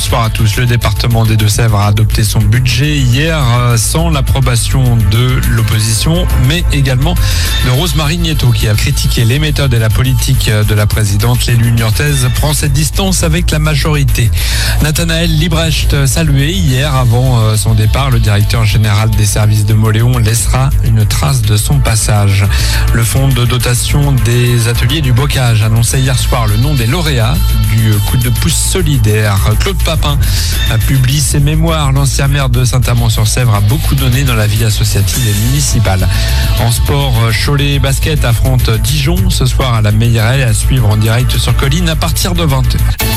bonsoir à tous. Le département des Deux-Sèvres a adopté son budget hier sans l'approbation de l'opposition, mais également de Rose-Marie Nieto qui a critiqué les méthodes et la politique de la présidente. L'élu niortaise prend cette distance avec la majorité. Nathanaël Librecht, salué hier avant son départ, le directeur général des services de Mauléon laissera une trace de son passage. Le fonds de dotation des ateliers du bocage annonçait hier soir le nom des lauréats du coup de pouce solidaire. Claude Papin publie ses mémoires. L'ancien maire de Saint-Amand-sur-Sèvre a beaucoup donné dans la vie associative et municipale. En sport, Cholet Basket affronte Dijon ce soir à la Meillerelle, à suivre en direct sur Colline à partir de 20h.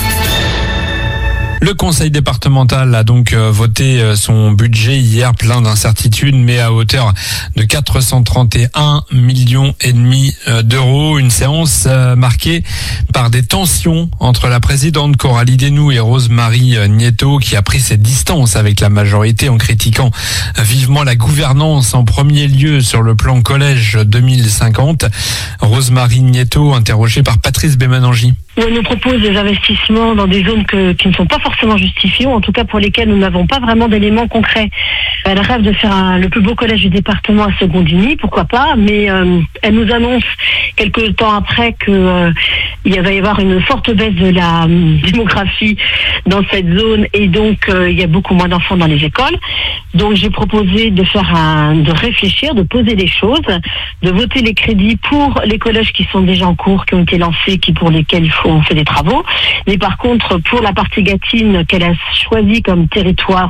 Le conseil départemental a donc voté son budget hier, plein d'incertitudes, mais à hauteur de 431,5 millions d'euros. Une séance marquée par des tensions entre la présidente Coralie Desnoux et Rose-Marie Nieto, qui a pris ses distances avec la majorité en critiquant vivement la gouvernance en premier lieu sur le plan collège 2050. Rose-Marie Nieto, interrogée par Patrice Bémanangi. Elle nous propose des investissements dans des zones qui ne sont pas forcément justifiées, ou en tout cas pour lesquelles nous n'avons pas vraiment d'éléments concrets. Elle rêve de faire le plus beau collège du département à Secondigny, pourquoi pas, mais elle nous annonce quelques temps après que il va y avoir une forte baisse de la démographie dans cette zone et donc il y a beaucoup moins d'enfants dans les écoles. Donc j'ai proposé de réfléchir, de poser les choses, de voter les crédits pour les collèges qui sont déjà en cours, qui ont été lancés, pour lesquels on fait des travaux. Mais par contre, pour la partie Gâtine qu'elle a choisie comme territoire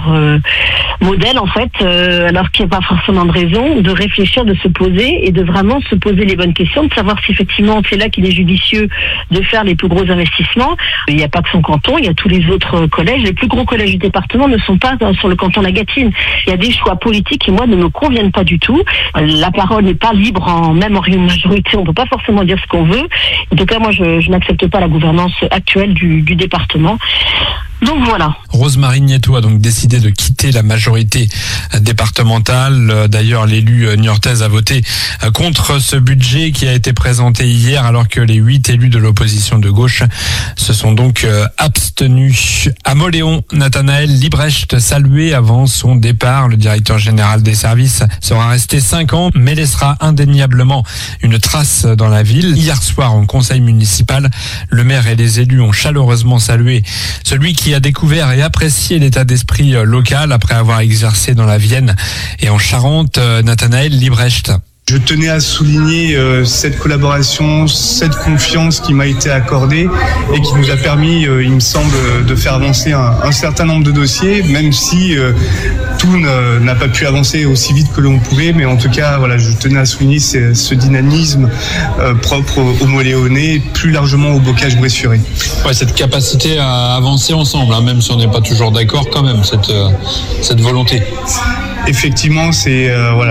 modèle, en fait, alors qu'il n'y a pas forcément de raison, de réfléchir, de se poser et de vraiment se poser les bonnes questions, de savoir si effectivement c'est là qu'il est judicieux de faire les plus gros investissements. Il n'y a pas que son canton, il y a tous les autres collèges. Les plus gros collèges du département ne sont pas sur le canton de la Gâtine. Il y a des choix politiques qui, moi, ne me conviennent pas du tout. La parole n'est pas libre, même en majorité, on ne peut pas forcément dire ce qu'on veut. En tout cas, moi, je n'accepte pas la gouvernance actuelle du département. Donc voilà. Rose-Marie Nieto a donc décidé de quitter la majorité départementale. D'ailleurs, l'élu niortaise a voté contre ce budget qui a été présenté hier, alors que les 8 élus de l'opposition de gauche se sont donc abstenus. À Mauléon, Nathanaël Librecht, salué avant son départ. Le directeur général des services sera resté 5 ans, mais laissera indéniablement une trace dans la ville. Hier soir, en conseil municipal, le maire et les élus ont chaleureusement salué celui qui a découvert et apprécié l'état d'esprit local après avoir exercé dans la Vienne et en Charente. Nathanaël Librecht. Je tenais à souligner cette collaboration, cette confiance qui m'a été accordée et qui nous a permis, il me semble, de faire avancer un certain nombre de dossiers, même si tout n'a pas pu avancer aussi vite que l'on pouvait. Mais en tout cas, voilà, je tenais à souligner ce dynamisme propre aux Mauléonais et plus largement au bocage bressurais. Ouais, cette capacité à avancer ensemble, même si on n'est pas toujours d'accord quand même, cette volonté. Effectivement, c'est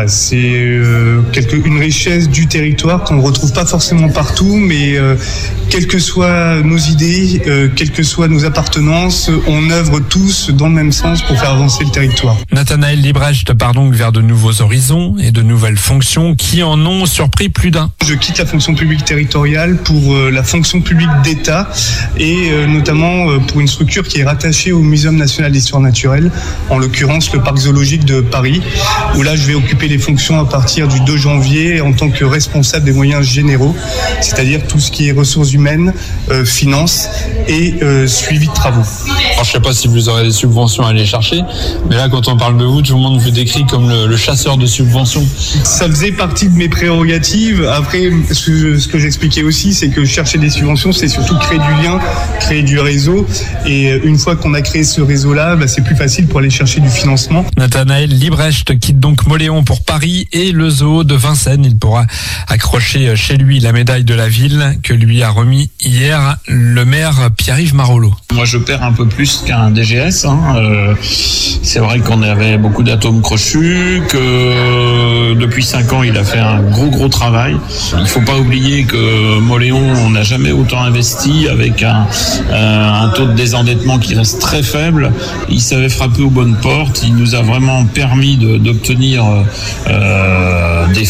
une richesse du territoire qu'on ne retrouve pas forcément partout, mais quelles que soient nos idées, quelles que soient nos appartenances, on œuvre tous dans le même sens pour faire avancer le territoire. Nathanaël Librecht part donc vers de nouveaux horizons et de nouvelles fonctions qui en ont surpris plus d'un. Je quitte la fonction publique territoriale pour la fonction publique d'État et notamment pour une structure qui est rattachée au Muséum national d'histoire naturelle, en l'occurrence le parc zoologique de Paris, où là je vais occuper les fonctions à partir du 2 janvier en tant que responsable des moyens généraux, c'est-à-dire tout ce qui est ressources humaines, finances et suivi de travaux. Alors, je ne sais pas si vous aurez des subventions à aller chercher, mais là quand on parle de vous, tout le monde vous décrit comme le chasseur de subventions. Ça faisait partie de mes prérogatives. Après, ce que j'expliquais aussi, c'est que chercher des subventions, c'est surtout créer du lien, créer du réseau, et une fois qu'on a créé ce réseau-là, c'est plus facile pour aller chercher du financement. Nathanaël Librecht quitte donc Mauléon pour Paris et le zoo de Vincennes. Il pourra accrocher chez lui la médaille de la ville que lui a remis hier le maire Pierre-Yves Marolleau. Moi, je perds un peu plus qu'un DGS. C'est vrai qu'on avait beaucoup d'atomes crochus, que depuis 5 ans, il a fait un gros travail. Il ne faut pas oublier que Mauléon, on n'a jamais autant investi avec un taux de désendettement qui reste très faible. Il savait frapper aux bonnes portes. Il nous a vraiment permis d'obtenir des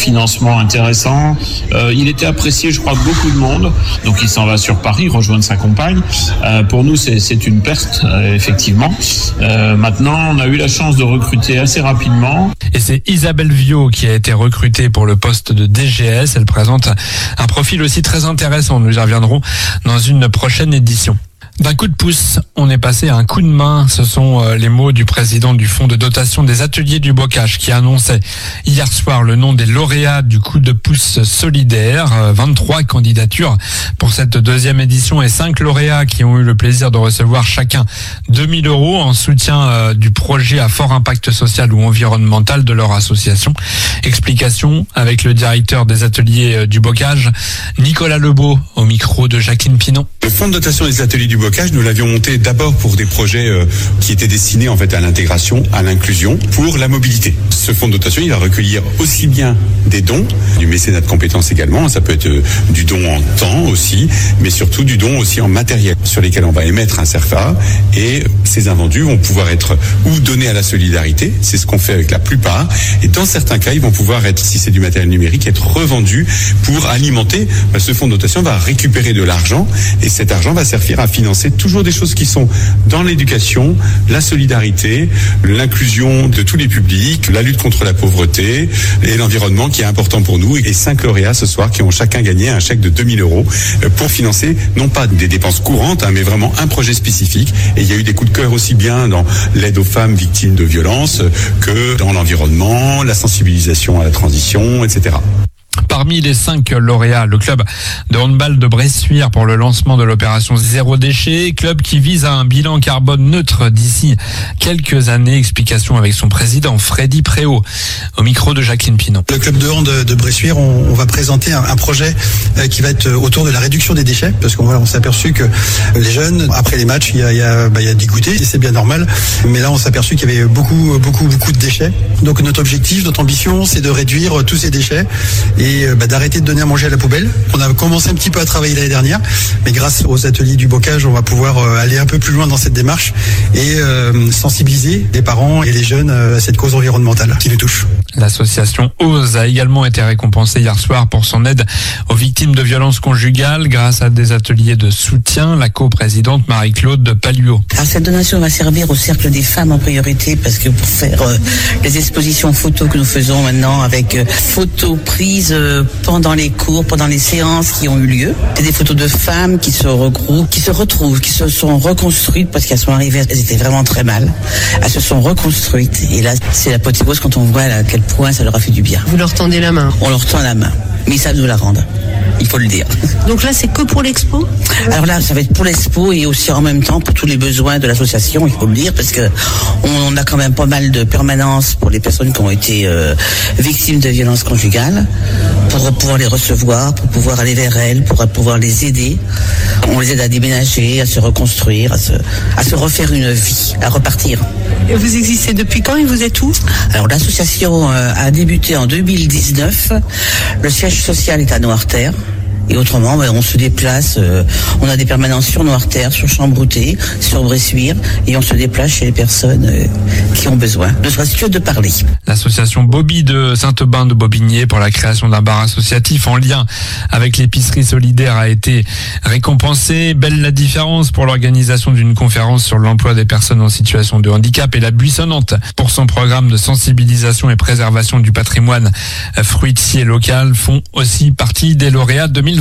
financement intéressant. Il était apprécié, je crois, de beaucoup de monde. Donc il s'en va sur Paris rejoindre sa compagne. Pour nous, c'est une perte, effectivement. Maintenant, on a eu la chance de recruter assez rapidement. Et c'est Isabelle Viau qui a été recrutée pour le poste de DGS. Elle présente un profil aussi très intéressant. Nous y reviendrons dans une prochaine édition. D'un coup de pouce, on est passé à un coup de main. Ce sont les mots du président du fonds de dotation des ateliers du Bocage qui annonçait hier soir le nom des lauréats du coup de pouce solidaire. 23 candidatures pour cette deuxième édition et 5 lauréats qui ont eu le plaisir de recevoir chacun 2000 € en soutien du projet à fort impact social ou environnemental de leur association. Explication avec le directeur des ateliers du Bocage, Nicolas Lebeau, au micro de Jacqueline Pinon. Le fonds de dotation des ateliers du Bocage, nous l'avions monté d'abord pour des projets qui étaient destinés en fait à l'intégration, à l'inclusion, pour la mobilité. Ce fonds de dotation, il va recueillir aussi bien des dons, du mécénat de compétences également, ça peut être du don en temps aussi, mais surtout du don aussi en matériel, sur lesquels on va émettre un CERFA, et ces invendus vont pouvoir être ou donnés à la solidarité, c'est ce qu'on fait avec la plupart, et dans certains cas, ils vont pouvoir être, si c'est du matériel numérique, être revendus pour alimenter. Ce fonds de dotation va récupérer de l'argent, et cet argent va servir à financer toujours des choses qui sont dans l'éducation, la solidarité, l'inclusion de tous les publics, la lutte contre la pauvreté et l'environnement qui est important pour nous. Et 5 lauréats ce soir qui ont chacun gagné un chèque de 2000 € pour financer non pas des dépenses courantes, mais vraiment un projet spécifique. Et il y a eu des coups de cœur aussi bien dans l'aide aux femmes victimes de violences que dans l'environnement, la sensibilisation à la transition, etc. Parmi les 5 lauréats, le club de handball de Bressuire pour le lancement de l'opération Zéro Déchet, club qui vise à un bilan carbone neutre d'ici quelques années. Explication avec son président Freddy Préau, au micro de Jacqueline Pinon. Le club de hand de Bressuire, on va présenter un projet qui va être autour de la réduction des déchets, parce qu'on s'est aperçu que les jeunes, après les matchs, il y a des goûters, et c'est bien normal, mais là on s'est aperçu qu'il y avait beaucoup de déchets. Donc notre objectif, notre ambition, c'est de réduire tous ces déchets et d'arrêter de donner à manger à la poubelle. On a commencé un petit peu à travailler l'année dernière, mais grâce aux ateliers du Bocage, on va pouvoir aller un peu plus loin dans cette démarche et sensibiliser les parents et les jeunes à cette cause environnementale qui nous touche. L'association OSE a également été récompensée hier soir pour son aide aux victimes de violences conjugales grâce à des ateliers de soutien. La coprésidente Marie-Claude Palluot. Alors cette donation va servir au cercle des femmes en priorité, parce que pour faire les expositions photos que nous faisons maintenant avec photos prises pendant les cours, pendant les séances qui ont eu lieu. C'est des photos de femmes qui se regroupent, qui se retrouvent, qui se sont reconstruites parce qu'elles sont arrivées, elles étaient vraiment très mal. Elles se sont reconstruites et là c'est l'apothéose quand on voit à quel point ça leur a fait du bien. Vous leur tendez la main? On leur tend la main, mais ils savent nous la rendre. Il faut le dire. Donc là, c'est que pour l'expo? Alors là, ça va être pour l'expo et aussi en même temps pour tous les besoins de l'association, il faut le dire, parce que on a quand même pas mal de permanences pour les personnes qui ont été victimes de violences conjugales, pour pouvoir les recevoir, pour pouvoir aller vers elles, pour pouvoir les aider. On les aide à déménager, à se reconstruire, à se refaire une vie, à repartir. Et vous existez depuis quand et vous êtes où? Alors l'association a débuté en 2019. Le siège social est à Noirterre. Et autrement, on se déplace, on a des permanences sur Noirterre, sur Chambrouté, sur Bressuire, et on se déplace chez les personnes qui ont besoin, ne serait-ce que de parler. L'association Bobby de Saint-Aubin de Bobigné pour la création d'un bar associatif en lien avec l'épicerie solidaire a été récompensée. Belle la différence pour l'organisation d'une conférence sur l'emploi des personnes en situation de handicap, et la Buissonnante pour son programme de sensibilisation et préservation du patrimoine fruitier local font aussi partie des lauréats 2024.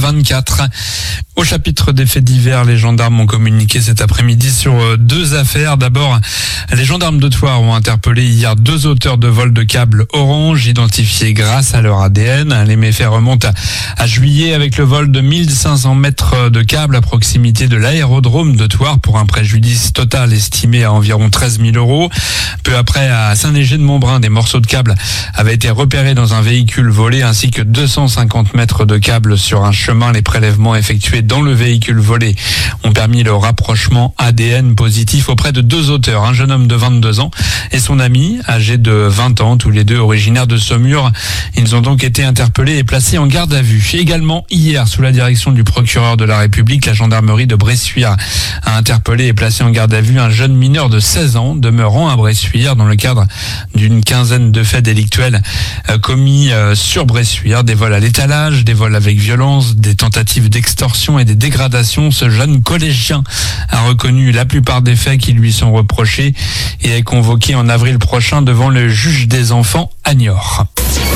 Au chapitre des faits divers, les gendarmes ont communiqué cet après-midi sur 2 affaires. D'abord, les gendarmes de Thouars ont interpellé hier 2 auteurs de vol de câbles Orange, identifiés grâce à leur ADN. Les méfaits remontent à juillet avec le vol de 1500 mètres de câbles à proximité de l'aérodrome de Thouars pour un préjudice total estimé à environ 13 000 €. Peu après, à Saint-Léger-de-Montbrin, des morceaux de câbles avaient été repérés dans un véhicule volé ainsi que 250 mètres de câbles sur un chemin. Les prélèvements effectués dans le véhicule volé ont permis le rapprochement ADN positif auprès de 2 auteurs, un jeune homme de 22 ans et son ami âgé de 20 ans, tous les deux originaires de Saumur. Ils ont donc été interpellés et placés en garde à vue. Également hier, sous la direction du procureur de la République, la gendarmerie de Bressuire a interpellé et placé en garde à vue un jeune mineur de 16 ans demeurant à Bressuire dans le cadre d'une quinzaine de faits délictuels commis sur Bressuire, des vols à l'étalage, des vols avec violence, des tentatives d'extorsion et des dégradations. Ce jeune collégien a reconnu la plupart des faits qui lui sont reprochés et est convoqué en avril prochain devant le juge des enfants à Niort.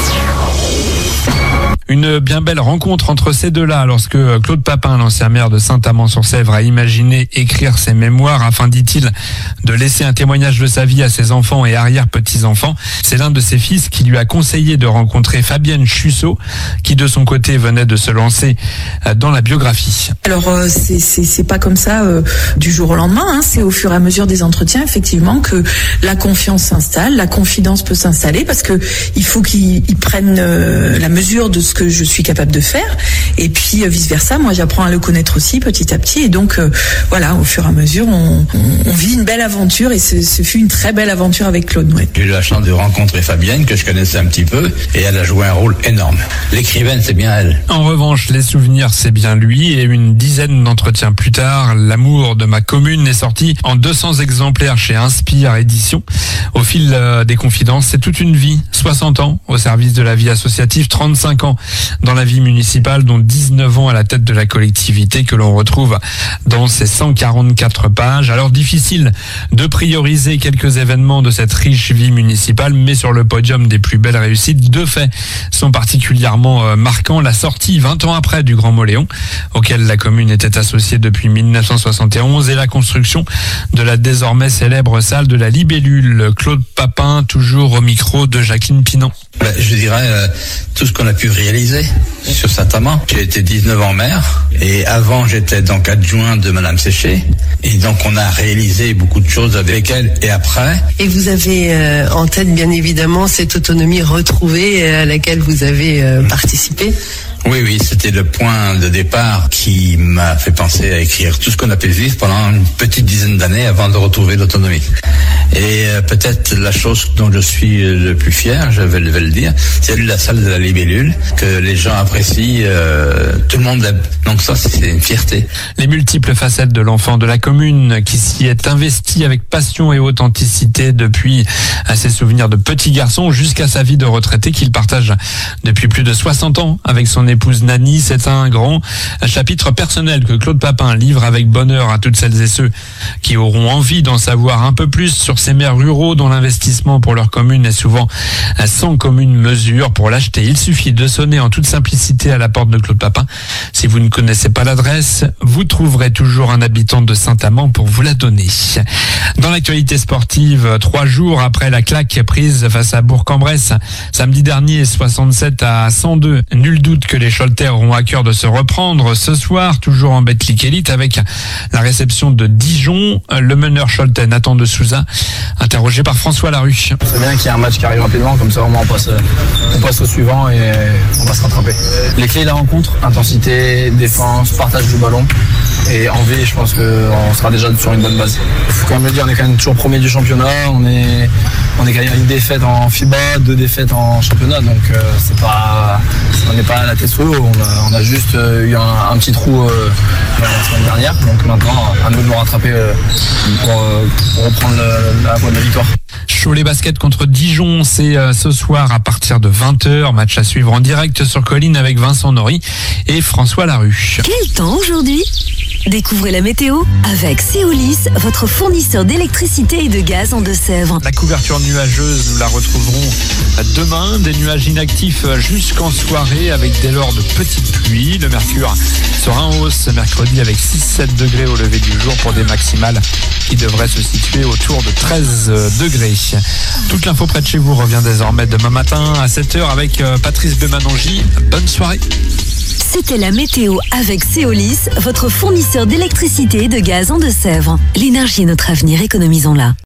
Une bien belle rencontre entre ces deux-là lorsque Claude Papin, l'ancien maire de Saint-Amand-sur-Sèvre, a imaginé écrire ses mémoires afin, dit-il, de laisser un témoignage de sa vie à ses enfants et arrière-petits-enfants. C'est l'un de ses fils qui lui a conseillé de rencontrer Fabienne Chussot, qui de son côté venait de se lancer dans la biographie. Alors c'est pas comme ça du jour au lendemain, c'est au fur et à mesure des entretiens effectivement que la confiance s'installe, la confidence peut s'installer parce que il faut qu'ils prennent la mesure de ce que je suis capable de faire et puis vice versa, moi j'apprends à le connaître aussi petit à petit et donc voilà, au fur et à mesure on vit une belle aventure et ce fut une très belle aventure avec Claude. Ouais. J'ai eu la chance de rencontrer Fabienne que je connaissais un petit peu et elle a joué un rôle énorme. L'écrivaine c'est bien elle. En revanche, les souvenirs c'est bien lui et une dizaine d'entretiens plus tard, L'amour de ma commune est sorti en 200 exemplaires chez Inspire Éditions. Au fil des confidences, c'est toute une vie, 60 ans au service de la vie associative, 35 ans dans la vie municipale, dont 19 ans à la tête de la collectivité que l'on retrouve dans ces 144 pages. Alors difficile de prioriser quelques événements de cette riche vie municipale, mais sur le podium des plus belles réussites, 2 faits sont particulièrement marquants. La sortie 20 ans après du Grand Moléon, auquel la commune était associée depuis 1971, et la construction de la désormais célèbre salle de la Libellule. Claude Papin, toujours au micro de Jacqueline Pinon. Je dirais tout ce qu'on a pu réaliser sur Saint-Amand. J'ai été 19 ans maire et avant j'étais donc adjoint de Madame Séché et donc on a réalisé beaucoup de choses avec elle et après. Et vous avez en tête bien évidemment cette autonomie retrouvée à laquelle vous avez participé. Oui, c'était le point de départ qui m'a fait penser à écrire tout ce qu'on a pu vivre pendant une petite dizaine d'années avant de retrouver l'autonomie. Et peut-être la chose dont je suis le plus fier, je vais le dire, c'est la salle de la Libellule, que les gens apprécient, tout le monde aime. Donc ça, c'est une fierté. Les multiples facettes de l'enfant de la commune qui s'y est investi avec passion et authenticité depuis ses souvenirs de petit garçon jusqu'à sa vie de retraité qu'il partage depuis plus de 60 ans avec son épouse Nani. C'est un grand chapitre personnel que Claude Papin livre avec bonheur à toutes celles et ceux qui auront envie d'en savoir un peu plus sur ces maires ruraux dont l'investissement pour leur commune est souvent sans commune mesure. Pour l'acheter, il suffit de sonner en toute simplicité à la porte de Claude Papin. Si vous ne connaissez pas l'adresse, vous trouverez toujours un habitant de Saint-Amand pour vous la donner. Dans l'actualité sportive, 3 jours après la claque prise face à Bourg-en-Bresse, samedi dernier, 67-102, nul doute que les Choletais auront à cœur de se reprendre ce soir, toujours en Betclic Elite, avec la réception de Dijon. Le meneur choletais Nathan de Souza, interrogé par François Larue. C'est bien qu'il y ait un match qui arrive rapidement, comme ça au moins on passe au suivant et on va se rattraper. Les clés de la rencontre, intensité, défense, partage du ballon. Et en V, je pense qu'on sera déjà sur une bonne base. Il faut quand même le dire, on est quand même toujours premier du championnat. On est quand même une défaite en FIBA, 2 défaites en championnat. Donc on n'est pas à la tête sous l'eau. On a juste eu un petit trou la semaine dernière. Donc maintenant, à nous de nous rattraper pour reprendre la voie de la victoire. Cholet Basket contre Dijon, c'est ce soir à partir de 20h. Match à suivre en direct sur Colline avec Vincent Nory et François Larue. Quel temps aujourd'hui ? Découvrez la météo avec Seolis, votre fournisseur d'électricité et de gaz en Deux-Sèvres. La couverture nuageuse, nous la retrouverons demain. Des nuages inactifs jusqu'en soirée avec dès lors de petites pluies. Le mercure sera en hausse mercredi avec 6-7 degrés au lever du jour pour des maximales qui devraient se situer autour de 13 degrés. Toute l'info près de chez vous revient désormais demain matin à 7h avec Patrice Bemanongi. Bonne soirée. C'était la météo avec Seolis, votre fournisseur d'électricité et de gaz en Deux-Sèvres. L'énergie est notre avenir, économisons-la.